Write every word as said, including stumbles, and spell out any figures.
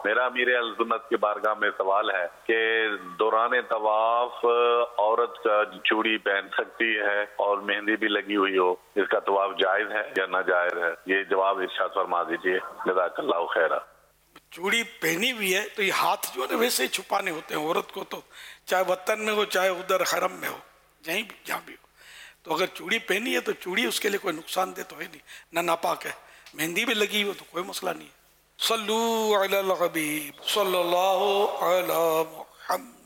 मेरा अमीर अहले सुन्नत की बारगाह में सवाल है कि दौरान तवाफ औरत का चूड़ी पहन सकती है और मेहंदी भी लगी हुई हो, इसका तवाफ जायज है या नाजायज है? ये जवाब इरशाद फरमा दीजिए। जज़ाकल्लाहु खैरा। चूड़ी पहनी हुई है तो ये हाथ जो है वैसे ही छुपाने होते हैं औरत को, तो चाहे वतन में हो चाहे उधर हरम में हो, जहीं भी जहाँ भी हो। तो अगर चूड़ी पहनी है तो चूड़ी उसके लिए कोई नुकसानदेह तो है नहीं, ना नापाक है। मेहंदी भी लगी हो तो कोई मसला नहीं है। सल्लू अलल हबीब सल्लल्लाहु अलैहि वसल्लम।